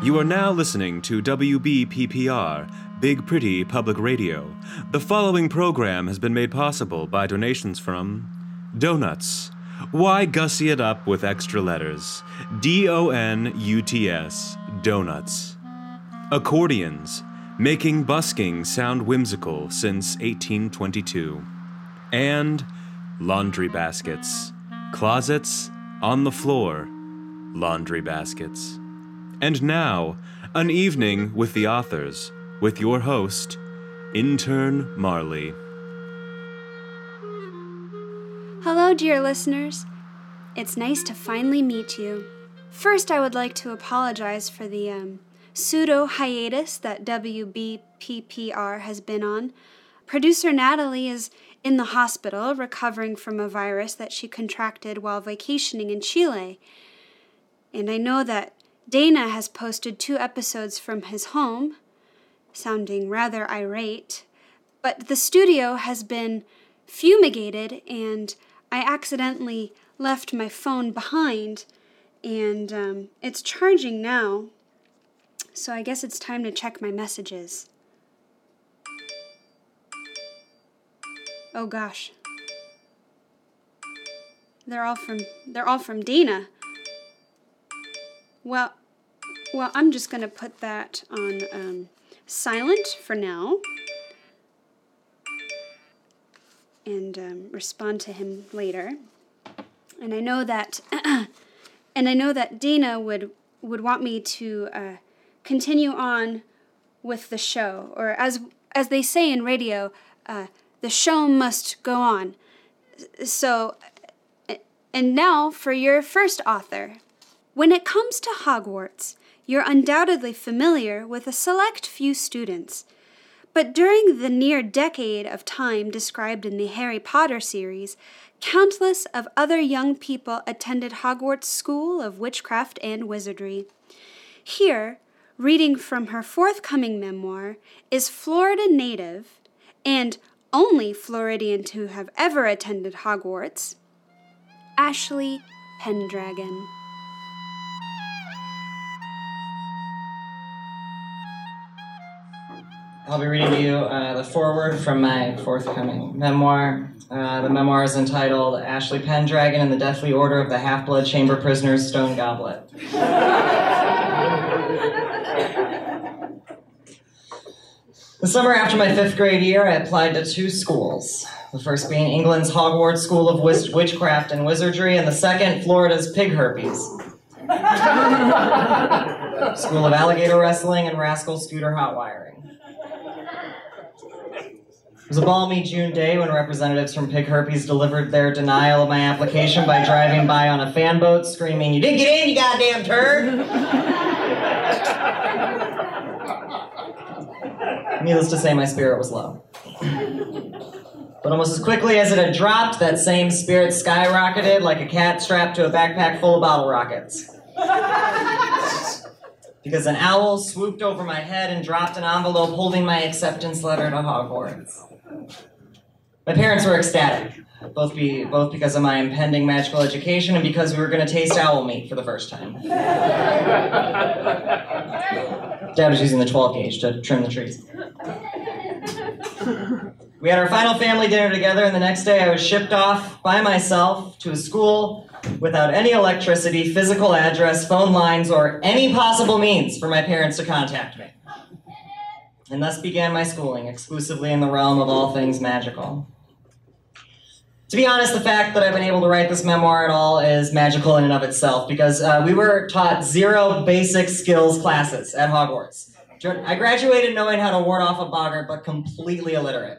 You are now listening to WBPPR, Big Pretty Public Radio. The following program has been made possible by donations from Donuts. Why gussy it up with extra letters? DONUTS, Donuts. Accordions, making busking sound whimsical since 1822. And laundry baskets, closets on the floor, laundry baskets. And now, an evening with the authors, with your host, Intern Marley. Hello, dear listeners. It's nice to finally meet you. First, I would like to apologize for the pseudo-hiatus that WBPPR has been on. Producer Natalie is in the hospital recovering from a virus that she contracted while vacationing in Chile. And I know that Dana has posted 2 episodes from his home, sounding rather irate, but the studio has been fumigated and I accidentally left my phone behind and it's charging now, so I guess it's time to check my messages. Oh gosh. They're all from Dana. Well, I'm just going to put that on silent for now and respond to him later. And I know that Dana would want me to continue on with the show, or as they say in radio, the show must go on. So, and now for your first author. When it comes to Hogwarts, you're undoubtedly familiar with a select few students. But during the near decade of time described in the Harry Potter series, countless of other young people attended Hogwarts School of Witchcraft and Wizardry. Here, reading from her forthcoming memoir, is Florida native and only Floridian to have ever attended Hogwarts, Ashley Pendragon. I'll be reading to you the foreword from my forthcoming memoir. The memoir is entitled Ashley Pendragon and the Deathly Order of the Half-Blood Chamber Prisoner's Stone Goblet. The summer after my 5th grade year, I applied to 2 schools. The first being England's Hogwarts School of Witchcraft and Wizardry, and the second, Florida's Pig Herpes. School of Alligator Wrestling and Rascal Scooter Hot Wiring. It was a balmy June day when representatives from Pig Herpes delivered their denial of my application by driving by on a fan boat screaming, "You didn't get in, you goddamn turd!" Needless to say, my spirit was low. But almost as quickly as it had dropped, that same spirit skyrocketed like a cat strapped to a backpack full of bottle rockets. Because an owl swooped over my head and dropped an envelope holding my acceptance letter to Hogwarts. My parents were ecstatic, both because of my impending magical education and because we were going to taste owl meat for the first time. Dad was using the 12 gauge to trim the trees. We had our final family dinner together, and the next day I was shipped off by myself to a school without any electricity, physical address, phone lines, or any possible means for my parents to contact me. And thus began my schooling, exclusively in the realm of all things magical. To be honest, the fact that I've been able to write this memoir at all is magical in and of itself, because we were taught 0 basic skills classes at Hogwarts. I graduated knowing how to ward off a boggart, but completely illiterate.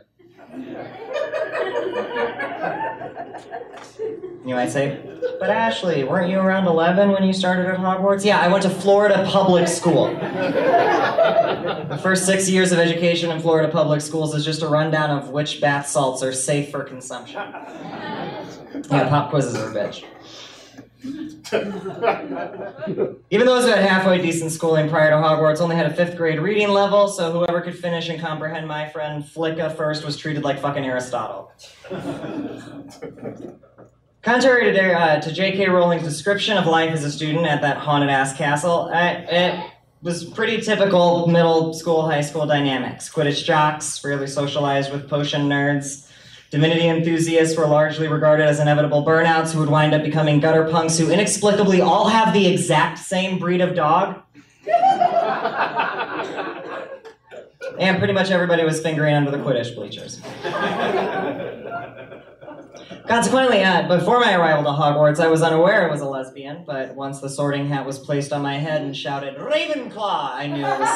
You might say, but Ashley, weren't you around 11 when you started at Hogwarts? Yeah, I went to Florida public school. The first 6 years of education in Florida public schools is just a rundown of which bath salts are safe for consumption. Yeah, pop quizzes are a bitch. Even those who had halfway decent schooling prior to Hogwarts only had a 5th grade reading level, so whoever could finish and comprehend my friend Flicka first was treated like fucking Aristotle. Contrary to J.K. Rowling's description of life as a student at that haunted-ass castle, was pretty typical middle school, high school dynamics. Quidditch jocks rarely socialized with potion nerds. Divinity enthusiasts were largely regarded as inevitable burnouts who would wind up becoming gutter punks who inexplicably all have the exact same breed of dog. And pretty much everybody was fingering under the Quidditch bleachers. Consequently, before my arrival to Hogwarts, I was unaware I was a lesbian, but once the sorting hat was placed on my head and shouted, "Ravenclaw," I knew it was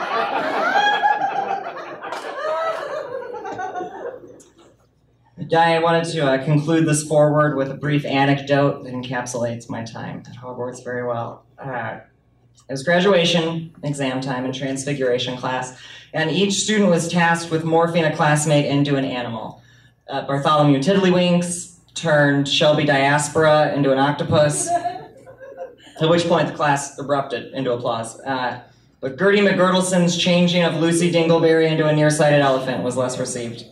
sealed. I wanted to conclude this foreword with a brief anecdote that encapsulates my time at Hogwarts very well. It was graduation, exam time, and transfiguration class, and each student was tasked with morphing a classmate into an animal. Bartholomew Tiddlywinks turned Shelby Diaspora into an octopus, at which point the class erupted into applause. But Gertie McGirdleson's changing of Lucy Dingleberry into a nearsighted elephant was less received.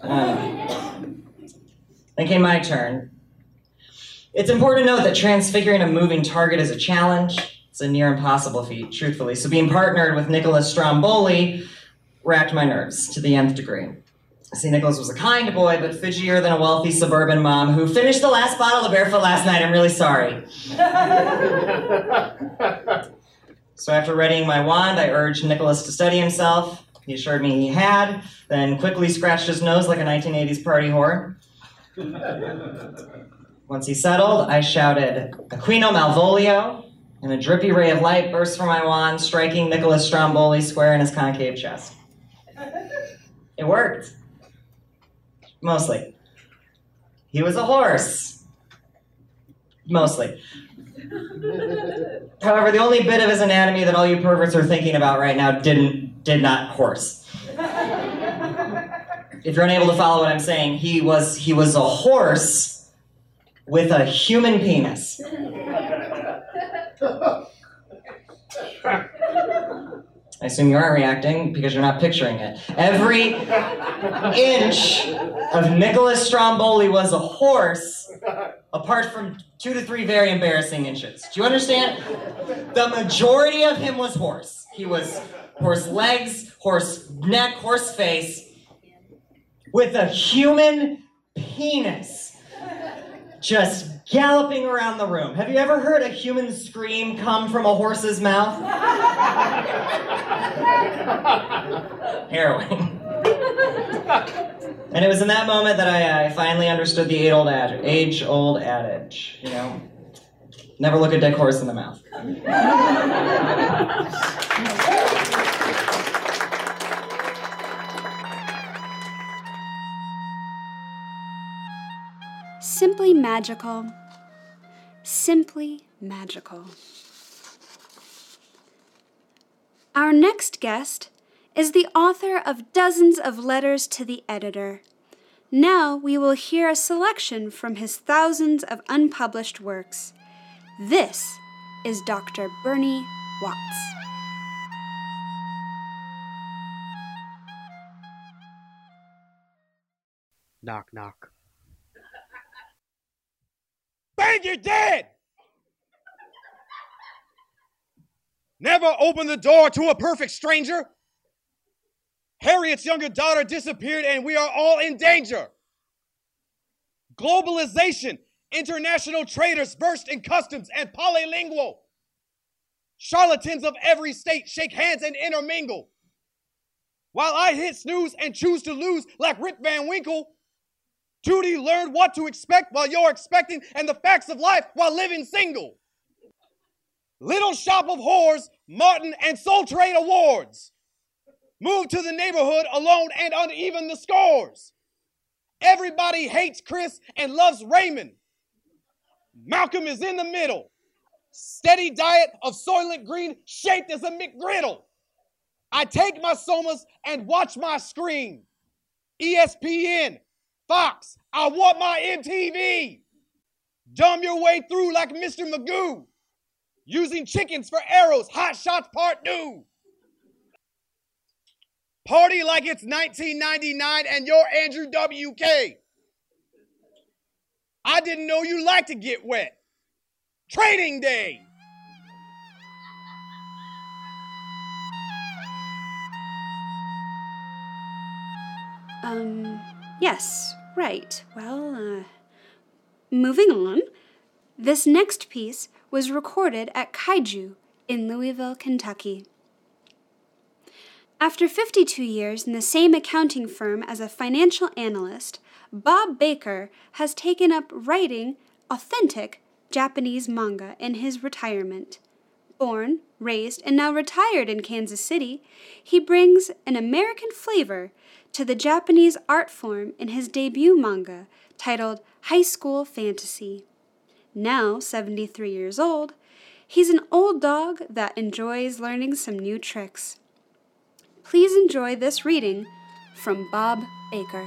Then came my turn. It's important to note that transfiguring a moving target is a challenge. It's a near impossible feat, truthfully. So being partnered with Nicholas Stromboli racked my nerves to the nth degree. See, Nicholas was a kind boy, but fidgetier than a wealthy suburban mom who finished the last bottle of Barefoot last night. I'm really sorry. So after readying my wand, I urged Nicholas to steady himself. He assured me he had, then quickly scratched his nose like a 1980s party whore. Once he settled, I shouted, "Aquino Malvolio," and a drippy ray of light burst from my wand, striking Nicholas Stromboli square in his concave chest. It worked. Mostly. He was a horse. Mostly. However, the only bit of his anatomy that all you perverts are thinking about right now did not horse. If you're unable to follow what I'm saying, he was a horse with a human penis. I assume you aren't reacting because you're not picturing it. Every inch of Nicholas Stromboli was a horse, apart from 2 to 3 very embarrassing inches. Do you understand? The majority of him was horse. He was horse legs, horse neck, horse face, with a human penis just galloping around the room. Have you ever heard a human scream come from a horse's mouth? Harrowing. And it was in that moment that I finally understood the age-old adage, you know? Never look a dead horse in the mouth. Simply magical. Simply magical. Our next guest is the author of dozens of letters to the editor. Now we will hear a selection from his thousands of unpublished works. This is Dr. Bernie Watts. Knock, knock. Bang, you're dead! Never open the door to a perfect stranger. Harriet's younger daughter disappeared and we are all in danger. Globalization, international traders versed in customs and polylingual. Charlatans of every state shake hands and intermingle. While I hit snooze and choose to lose like Rip Van Winkle, Tootie learned what to expect while you're expecting and the facts of life while living single. Little Shop of Whores, Martin and Soul Trade Awards. Moved to the neighborhood alone and uneven the scores. Everybody hates Chris and loves Raymond. Malcolm is in the middle. Steady diet of Soylent Green shaped as a McGriddle. I take my somas and watch my screen. ESPN, Fox, I want my MTV. Dumb your way through like Mr. Magoo. Using chickens for arrows, Hot Shots Part 2. Party like it's 1999 and you're Andrew WK. I didn't know you like to get wet. Training Day. Yes, right. Well, moving on. This next piece was recorded at Kaiju in Louisville, Kentucky. After 52 years in the same accounting firm as a financial analyst, Bob Baker has taken up writing authentic Japanese manga in his retirement. Born, raised, and now retired in Kansas City, he brings an American flavor to the Japanese art form in his debut manga titled High School Fantasy. Now 73 years old, he's an old dog that enjoys learning some new tricks. Please enjoy this reading from Bob Baker.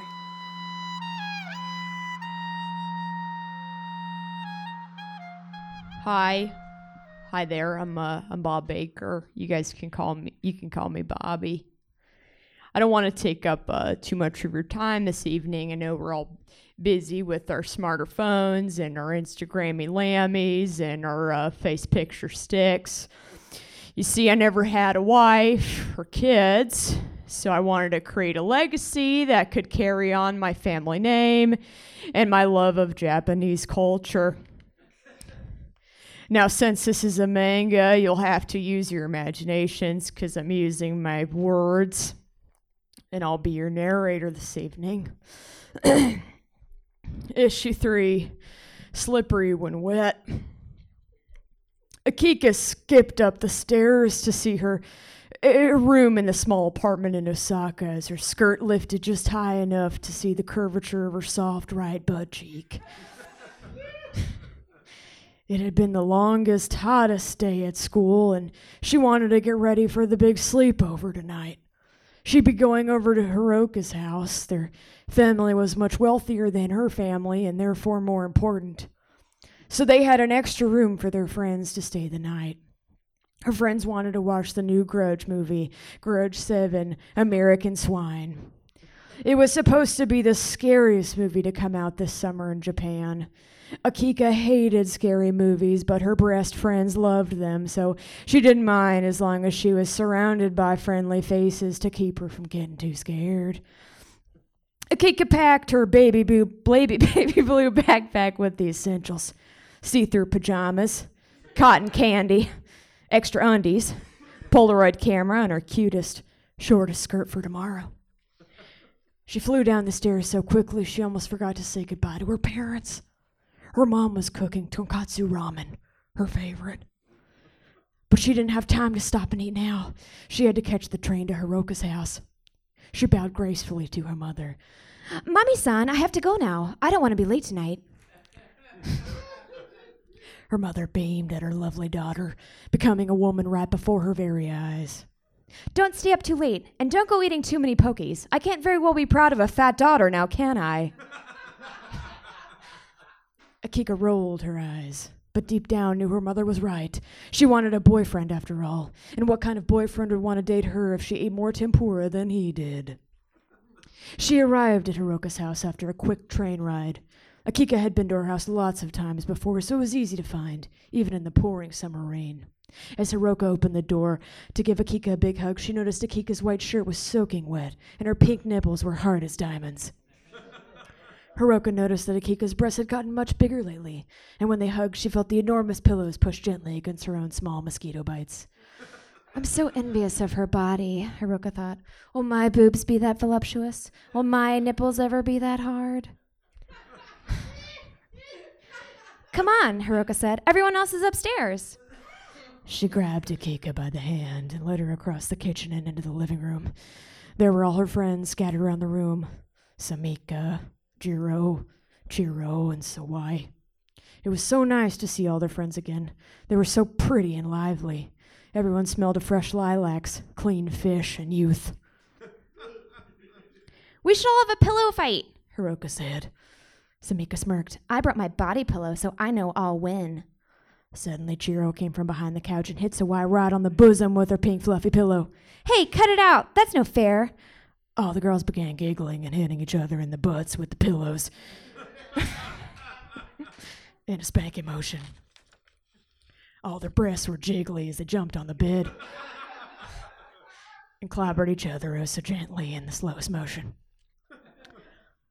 Hi there. I'm Bob Baker. You can call me Bobby. I don't want to take up too much of your time this evening. I know we're all busy with our smarter phones and our Instagrammy lammies and our face picture sticks. You see, I never had a wife or kids, so I wanted to create a legacy that could carry on my family name and my love of Japanese culture. Now, since this is a manga, you'll have to use your imaginations because I'm using my words, and I'll be your narrator this evening. Issue 3, Slippery When Wet. Akika skipped up the stairs to see her room in the small apartment in Osaka as her skirt lifted just high enough to see the curvature of her soft right butt cheek. It had been the longest, hottest day at school, and she wanted to get ready for the big sleepover tonight. She'd be going over to Hiroka's house. Their family was much wealthier than her family, and therefore more important. So they had an extra room for their friends to stay the night. Her friends wanted to watch the new Grudge movie, Grudge 7, American Swine. It was supposed to be the scariest movie to come out this summer in Japan. Akika hated scary movies, but her best friends loved them, so she didn't mind as long as she was surrounded by friendly faces to keep her from getting too scared. Akika packed her baby blue backpack with the essentials: see-through pajamas, cotton candy, extra undies, Polaroid camera, and her cutest, shortest skirt for tomorrow. She flew down the stairs so quickly she almost forgot to say goodbye to her parents. Her mom was cooking tonkatsu ramen, her favorite. But she didn't have time to stop and eat now. She had to catch the train to Hiroka's house. She bowed gracefully to her mother. "Mommy-san, I have to go now. I don't want to be late tonight." Her mother beamed at her lovely daughter, becoming a woman right before her very eyes. "Don't stay up too late, and don't go eating too many Pokies. I can't very well be proud of a fat daughter now, can I?" Akika rolled her eyes, but deep down knew her mother was right. She wanted a boyfriend after all, and what kind of boyfriend would want to date her if she ate more tempura than he did? She arrived at Hiroka's house after a quick train ride. Akika had been to her house lots of times before, so it was easy to find, even in the pouring summer rain. As Hiroka opened the door to give Akika a big hug, she noticed Akika's white shirt was soaking wet, and her pink nipples were hard as diamonds. Hiroka noticed that Akika's breasts had gotten much bigger lately, and when they hugged, she felt the enormous pillows push gently against her own small mosquito bites. "I'm so envious of her body," Hiroka thought. "Will my boobs be that voluptuous? Will my nipples ever be that hard?" "Come on," Hiroka said. "Everyone else is upstairs." She grabbed Akika by the hand and led her across the kitchen and into the living room. There were all her friends scattered around the room. Samika, Jiro, Chiro, and Sawai. It was so nice to see all their friends again. They were so pretty and lively. Everyone smelled of fresh lilacs, clean fish, and youth. "We should all have a pillow fight," Hiroka said. Samika smirked. "I brought my body pillow, so I know I'll win." Suddenly, Chiro came from behind the couch and hit Sawai right on the bosom with her pink fluffy pillow. "Hey, cut it out! That's no fair!" All the girls began giggling and hitting each other in the butts with the pillows in a spanking motion. All their breasts were jiggly as they jumped on the bed and clobbered each other so gently in the slowest motion.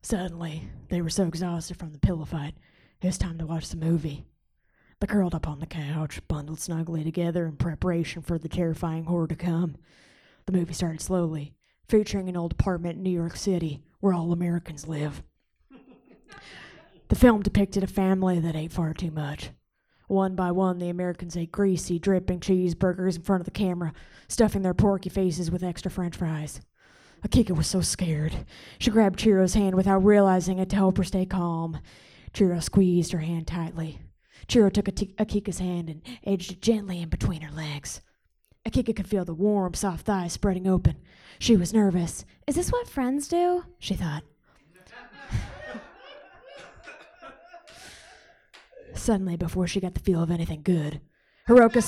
Suddenly, they were so exhausted from the pillow fight, it was time to watch the movie. They curled up on the couch, bundled snugly together in preparation for the terrifying horror to come. The movie started slowly, featuring an old apartment in New York City where all Americans live. The film depicted a family that ate far too much. One by one, the Americans ate greasy, dripping cheeseburgers in front of the camera, stuffing their porky faces with extra french fries. Akika was so scared. She grabbed Chiro's hand without realizing it to help her stay calm. Chiro squeezed her hand tightly. Chiro took Akika's hand and edged it gently in between her legs. Akika could feel the warm, soft thighs spreading open. She was nervous. Is this what friends do? She thought. Suddenly, before she got the feel of anything good, Hiroka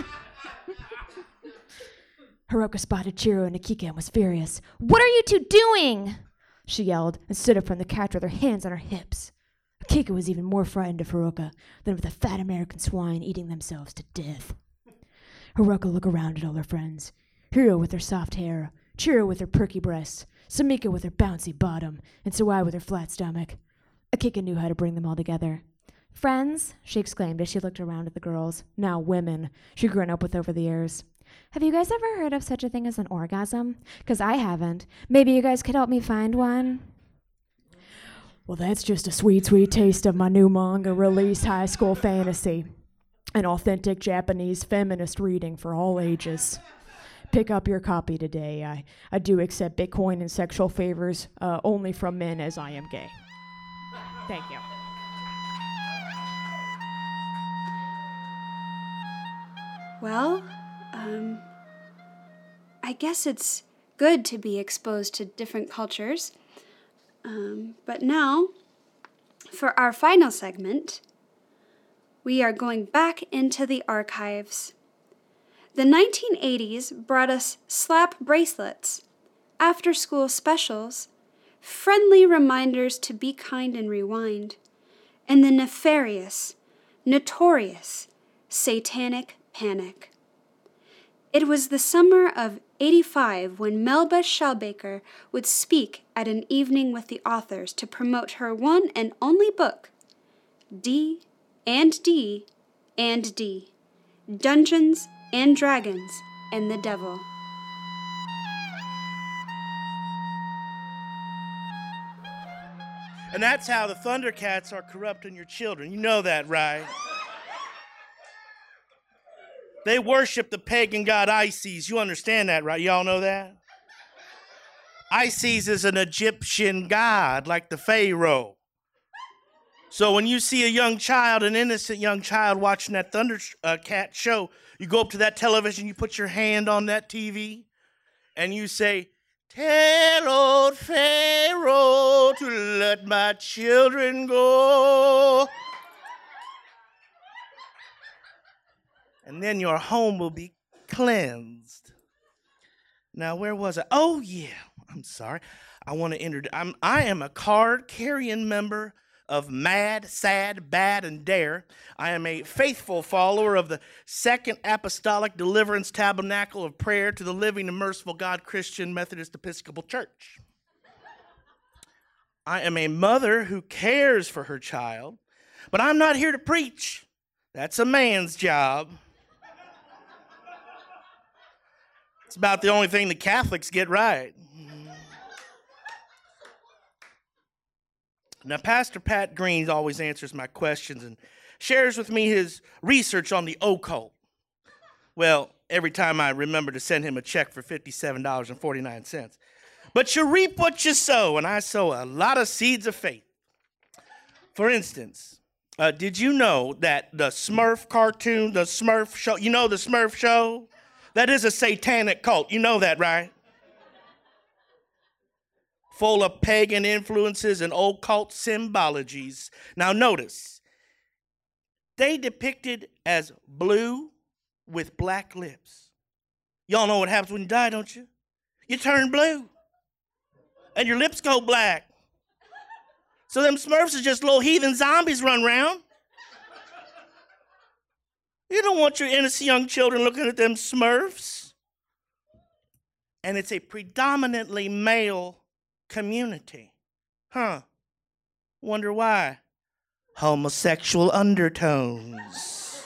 spotted Chiro and Akika and was furious. "What are you two doing?" she yelled and stood up from the couch with her hands on her hips. Akika was even more frightened of Hiroka than of the fat American swine eating themselves to death. Hiroka looked around at all her friends. Hiro with her soft hair, Chiro with her perky breasts, Samika with her bouncy bottom, and Sawai with her flat stomach. Akika knew how to bring them all together. "Friends," she exclaimed as she looked around at the girls, now women, she'd grown up with over the years. "Have you guys ever heard of such a thing as an orgasm? 'Cause I haven't. Maybe you guys could help me find one." Well, that's just a sweet, sweet taste of my new manga release, High School Fantasy. An authentic Japanese feminist reading for all ages. Pick up your copy today. I do accept Bitcoin and sexual favors only from men, as I am gay. Thank you. Well, I guess it's good to be exposed to different cultures. But now, for our final segment, we are going back into the archives. The 1980s brought us slap bracelets, after-school specials, friendly reminders to be kind and rewind, and the nefarious, notorious, satanic panic. It was the summer of '85 when Melba Shellbaker would speak at an evening with the authors to promote her one and only book, D and D and D, Dungeons and Dragons and the Devil. And that's how the Thundercats are corrupting your children. You know that, right? They worship the pagan god Isis. You understand that, right? Y'all know that? Isis is an Egyptian god, like the Pharaoh. So when you see a young child, an innocent young child watching that Thundercat show, you go up to that television, you put your hand on that TV, and you say, "Tell old Pharaoh to let my children go." And then your home will be cleansed. Now, where was I? Oh, yeah. I'm sorry. I want to introduce. I am a card-carrying member of Mad, Sad, Bad, and Dare. I am a faithful follower of the Second Apostolic Deliverance Tabernacle of Prayer to the Living and Merciful God Christian Methodist Episcopal Church. I am a mother who cares for her child, but I'm not here to preach. That's a man's job. It's about the only thing the Catholics get right. Now, Pastor Pat Green always answers my questions and shares with me his research on the occult. Well, every time I remember to send him a check for $57.49. But you reap what you sow, and I sow a lot of seeds of faith. For instance, did you know that the Smurf cartoon, the Smurf show, you know the Smurf show? That is a satanic cult. You know that, right? Full of pagan influences and occult symbologies. Now notice, they depicted as blue with black lips. Y'all know what happens when you die, don't you? You turn blue. And your lips go black. So them Smurfs are just little heathen zombies run around. You don't want your innocent young children looking at them Smurfs. And it's a predominantly male community. Huh. Wonder why. Homosexual undertones.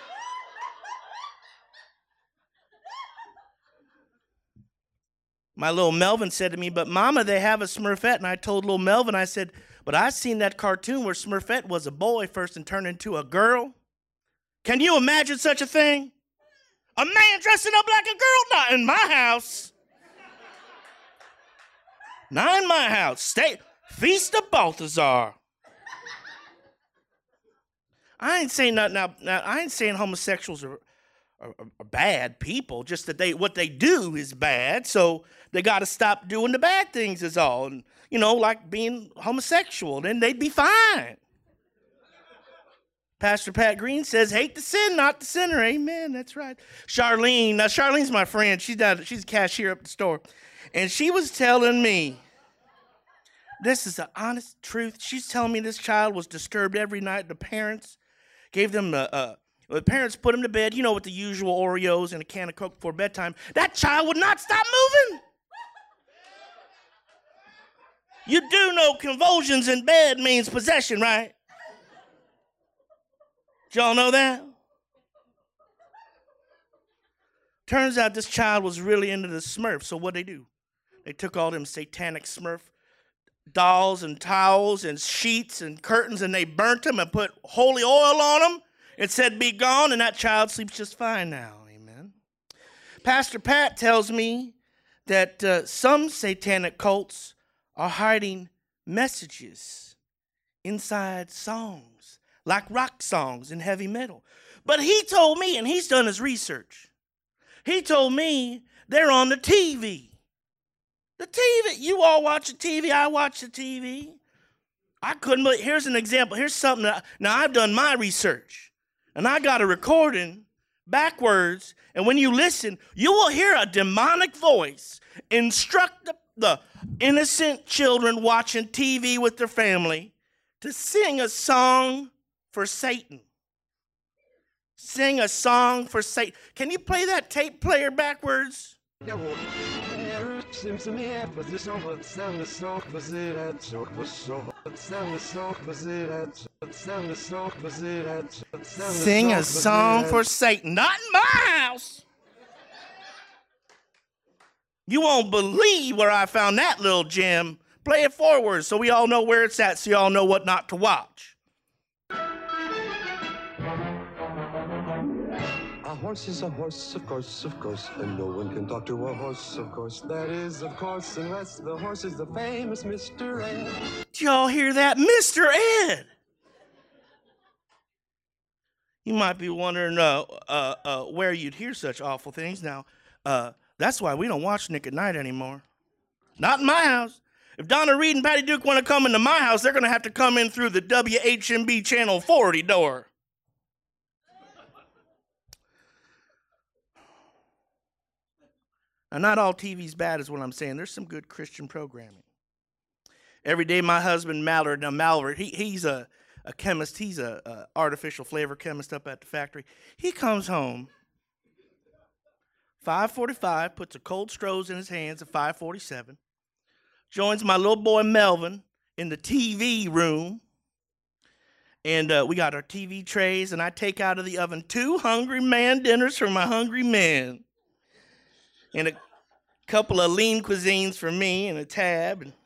My little Melvin said to me, but Mama, they have a Smurfette. And I told little Melvin, I said, but I seen that cartoon where Smurfette was a boy first and turned into a girl. Can you imagine such a thing? A man dressing up like a girl? Not in my house. Not in my house. Feast of Balthazar. I ain't saying nothing now. I ain't saying homosexuals are bad people. Just that what they do is bad. So they got to stop doing the bad things is all. And, like being homosexual. Then they'd be fine. Pastor Pat Green says, hate the sin, not the sinner. Amen. That's right. Charlene's my friend. She's a cashier up the store. And she was telling me, this is the honest truth. She's telling me this child was disturbed every night. The parents gave them the parents put him to bed, with the usual Oreos and a can of Coke before bedtime. That child would not stop moving. You do know convulsions in bed means possession, right? Did y'all know that? Turns out this child was really into the Smurf. So what'd they do? They took all them satanic Smurf dolls and towels and sheets and curtains, and they burnt them and put holy oil on them and said, be gone, and that child sleeps just fine now. Amen. Pastor Pat tells me that some satanic cults are hiding messages inside songs, like rock songs and heavy metal. But he told me, and he's done his research, he told me they're on the TV. The TV. You all watch the TV. I watch the TV. I couldn't, but here's an example. Here's something now I've done my research, and I got a recording backwards, and when you listen, you will hear a demonic voice instruct the innocent children watching TV with their family to sing a song for Satan. Sing a song for Satan. Can you play that tape player backwards? Sing a song for Satan. Not in my house. You won't believe where I found that little gem. Play it forward so we all know where it's at, so y'all know what not to watch. A horse is a horse, of course, and no one can talk to a horse, of course. That is, of course, unless the horse is the famous Mr. Ed. Did y'all hear that? Mr. Ed! You might be wondering where you'd hear such awful things. Now, that's why we don't watch Nick at Night anymore. Not in my house. If Donna Reed and Patty Duke want to come into my house, they're going to have to come in through the WHMB Channel 40 door. Now, not all TV's bad is what I'm saying. There's some good Christian programming. Every day, my husband, Mallard, he's a chemist. He's a artificial flavor chemist up at the factory. He comes home, 5:45, puts a cold Stroh's in his hands at 5:47, joins my little boy Melvin in the TV room, and we got our TV trays, and I take out of the oven 2 hungry man dinners for my hungry men, and a couple of lean cuisines for me, and a tab. And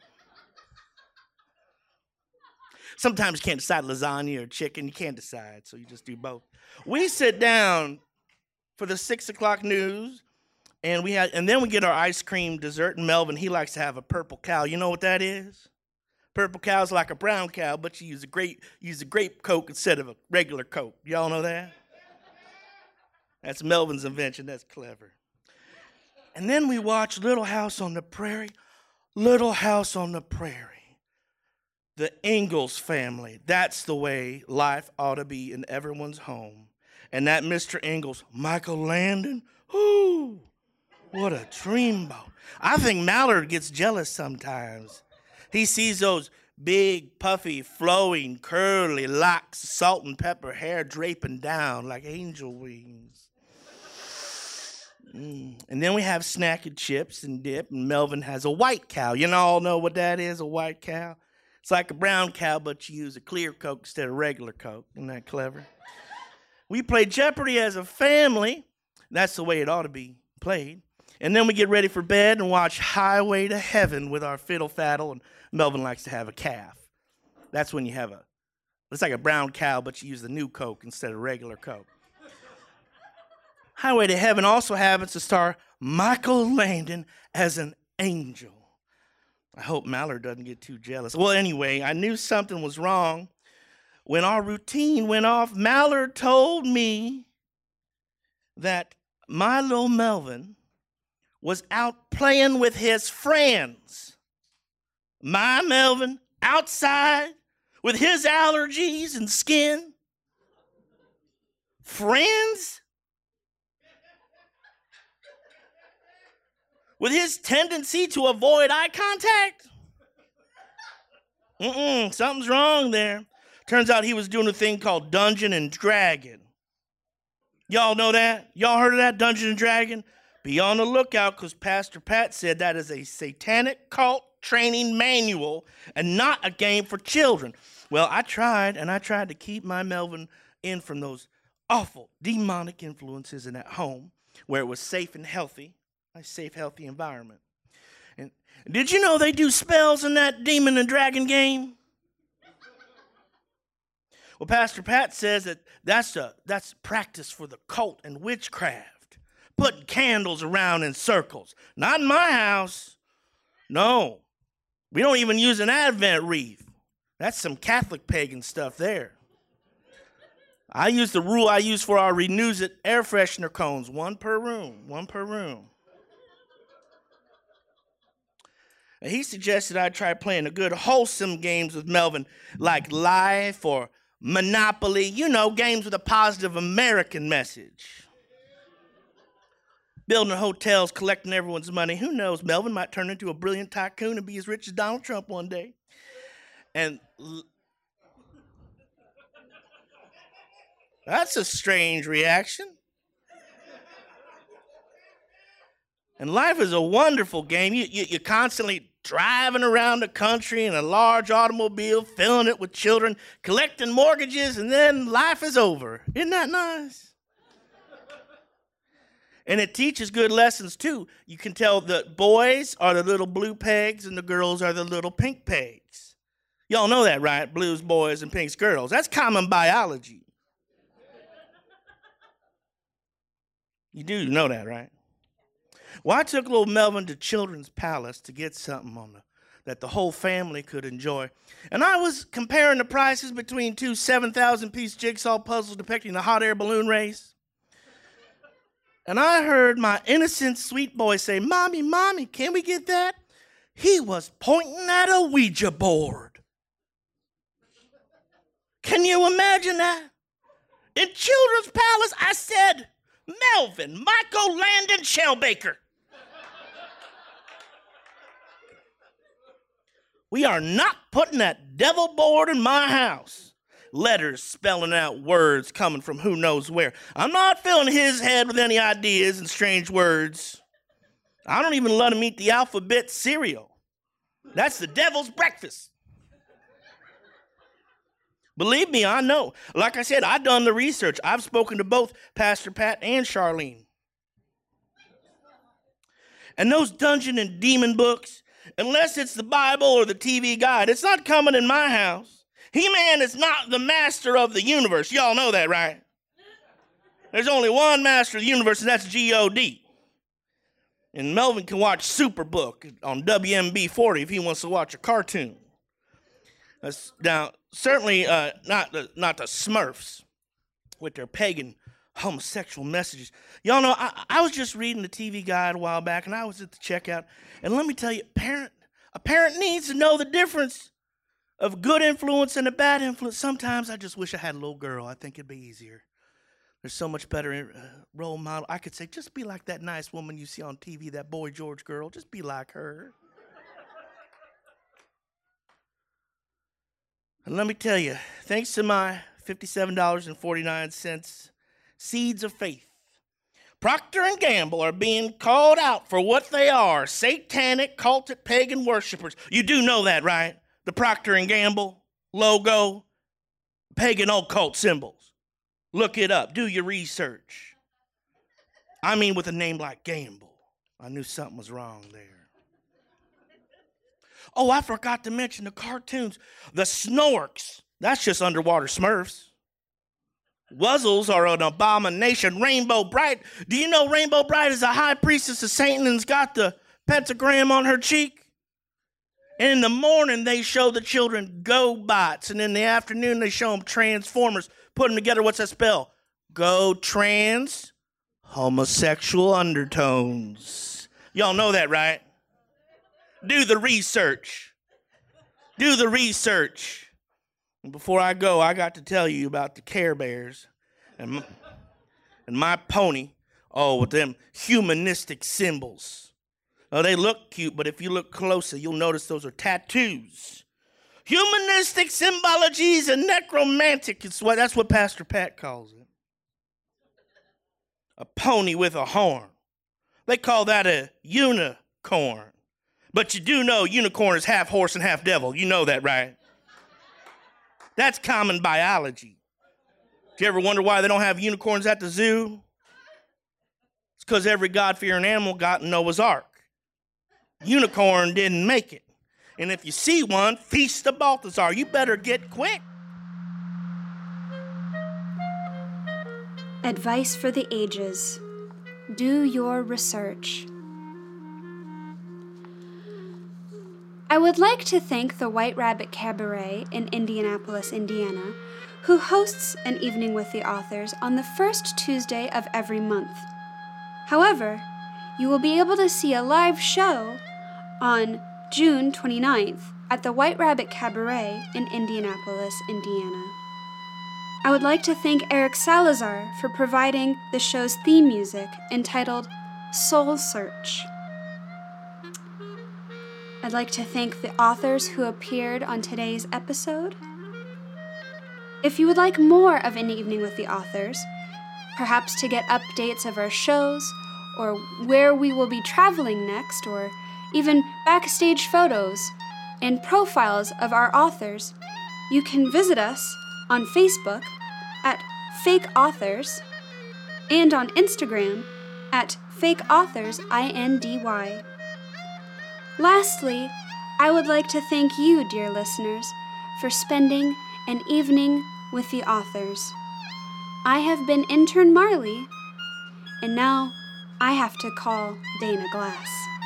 sometimes you can't decide lasagna or chicken. You can't decide, so you just do both. We sit down for the 6 o'clock news, and then we get our ice cream dessert. And Melvin, he likes to have a purple cow. You know what that is? Purple cow's like a brown cow, but you use a grape Coke instead of a regular Coke. Y'all know that? That's Melvin's invention. That's clever. And then we watch Little House on the Prairie. Little House on the Prairie. The Ingalls family. That's the way life ought to be in everyone's home. And that Mr. Ingalls, Michael Landon, whoo, what a dreamboat. I think Mallard gets jealous sometimes. He sees those big, puffy, flowing, curly locks, salt and pepper hair draping down like angel wings. And then we have snack and chips and dip, and Melvin has a white cow. You all know what that is, a white cow? It's like a brown cow, but you use a clear Coke instead of regular Coke. Isn't that clever? We play Jeopardy as a family. That's the way it ought to be played. And then we get ready for bed and watch Highway to Heaven with our fiddle faddle, and Melvin likes to have a calf. That's when you have it's like a brown cow, but you use the new Coke instead of regular Coke. Highway to Heaven also happens to star Michael Landon as an angel. I hope Mallard doesn't get too jealous. Well, anyway, I knew something was wrong. When our routine went off, Mallard told me that my little Melvin was out playing with his friends. My Melvin outside with his allergies and skin. Friends? With his tendency to avoid eye contact? Something's wrong there. Turns out he was doing a thing called Dungeon and Dragon. Y'all know that? Y'all heard of that, Dungeon and Dragon? Be on the lookout, because Pastor Pat said that is a satanic cult training manual and not a game for children. Well, I tried to keep my Melvin in from those awful demonic influences in that home where it was safe and healthy, a safe, healthy environment. And did you know they do spells in that Demon and Dragon game? Well, Pastor Pat says that's practice for the cult and witchcraft. Putting candles around in circles. Not in my house. No. We don't even use an Advent wreath. That's some Catholic pagan stuff there. I use the rule I use for our Renews-It air freshener cones. One per room. And he suggested I try playing a good wholesome games with Melvin, like Life or Monopoly. You know, games with a positive American message. Building hotels, collecting everyone's money. Who knows? Melvin might turn into a brilliant tycoon and be as rich as Donald Trump one day. And that's a strange reaction. And Life is a wonderful game. You're constantly driving around the country in a large automobile, filling it with children, collecting mortgages, and then life is over. Isn't that nice? And it teaches good lessons, too. You can tell the boys are the little blue pegs and the girls are the little pink pegs. Y'all know that, right? Blues boys and pinks girls. That's common biology. You do know that, right? Well, I took little Melvin to Children's Palace to get something that the whole family could enjoy. And I was comparing the prices between two 7,000-piece jigsaw puzzles depicting the hot air balloon race. And I heard my innocent sweet boy say, "Mommy, Mommy, can we get that?" He was pointing at a Ouija board. Can you imagine that? In Children's Palace, I said, "Melvin, Michael Landon Shellbaker. We are not putting that devil board in my house." Letters spelling out words coming from who knows where. I'm not filling his head with any ideas and strange words. I don't even let him eat the alphabet cereal. That's the devil's breakfast. Believe me, I know. Like I said, I've done the research. I've spoken to both Pastor Pat and Charlene. And those dungeon and demon books, unless it's the Bible or the TV guide, it's not coming in my house. He-Man is not the master of the universe. Y'all know that, right? There's only one master of the universe, and that's G-O-D. And Melvin can watch Superbook on WMB-40 if he wants to watch a cartoon. Now, certainly not the Smurfs with their pagan homosexual messages. Y'all know, I was just reading the TV guide a while back, and I was at the checkout. And let me tell you, a parent needs to know the difference of good influence and a bad influence. Sometimes I just wish I had a little girl. I think it'd be easier. There's so much better role model. I could say, just be like that nice woman you see on TV, that Boy George girl. Just be like her. And let me tell you, thanks to my $57.49 Seeds of Faith, Procter & Gamble are being called out for what they are, satanic, cultic, pagan worshipers. You do know that, right? The Procter & Gamble logo, pagan occult symbols. Look it up. Do your research. I mean, with a name like Gamble, I knew something was wrong there. Oh, I forgot to mention the cartoons. The Snorks, that's just underwater Smurfs. Wuzzles are an abomination. Rainbow Bright, do you know Rainbow Bright is a high priestess of Satan and's got the pentagram on her cheek? And in the morning, they show the children GoBots, and in the afternoon, they show them Transformers. Put them together, what's that spell? Go trans, homosexual undertones. Y'all know that, right? Do the research. Do the research. And before I go, I got to tell you about the Care Bears and my pony. Oh, with them humanistic symbols. Oh, they look cute, but if you look closer, you'll notice those are tattoos. Humanistic symbologies and necromantic. That's what Pastor Pat calls it. A pony with a horn. They call that a unicorn. But you do know unicorn is half horse and half devil. You know that, right? That's common biology. Do you ever wonder why they don't have unicorns at the zoo? It's because every God-fearing animal got in Noah's Ark. Unicorn didn't make it. And if you see one, feast of Balthazar. You better get quick. Advice for the ages. Do your research. I would like to thank the White Rabbit Cabaret in Indianapolis, Indiana, who hosts an evening with the authors on the first Tuesday of every month. However, you will be able to see a live show on June 29th at the White Rabbit Cabaret in Indianapolis, Indiana. I would like to thank Eric Salazar for providing the show's theme music entitled Soul Search. I'd like to thank the authors who appeared on today's episode. If you would like more of An Evening with the Authors, perhaps to get updates of our shows, or where we will be traveling next, or even backstage photos and profiles of our authors, you can visit us on Facebook at Fake Authors and on Instagram at Fake Authors INDY. Lastly, I would like to thank you, dear listeners, for spending an evening with the authors. I have been Intern Marley, and now I have to call Dana Glass.